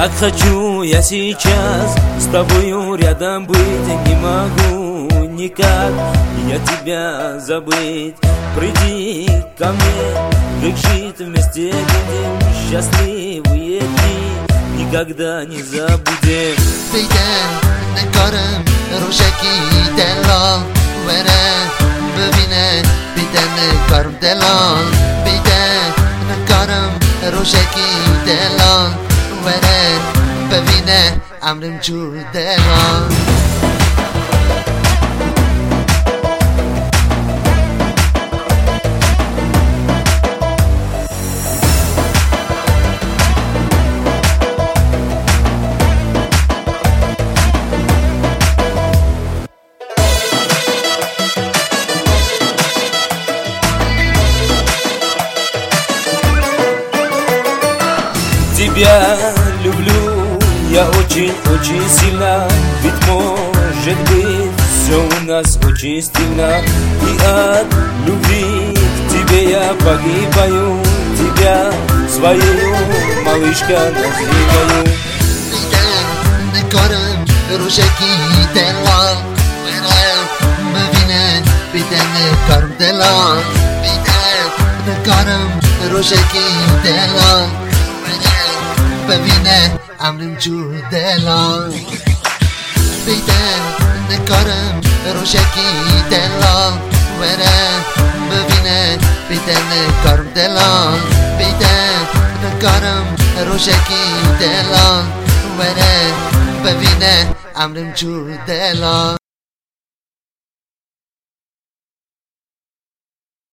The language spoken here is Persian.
Как хочу я сейчас с тобою рядом быть, не могу никак я тебя забыть. Приди ко мне, как жить вместе будем, счастливые дни никогда не забудем. بیدن نکارم روشکی دلال وره ببینه بیدن نکارم دلال بیدن نکارم روشکی دلال وره ببینه امرم جور دلال Тебя люблю я очень-очень сильно, ведь может быть все у нас очень стильно. И от любви к тебе я погибаю, тебя своею, малышка, называю. نکارم روشکی دلال ببینه بیدن نکارم دلال نکارم روشکی دلال ببینه امرم جور دلال بیدن نکارم روشکی دلال وره ببینه بیدن نکارم دلال بیدن نکارم روشکی دلال وره ببینه امرم جور دلال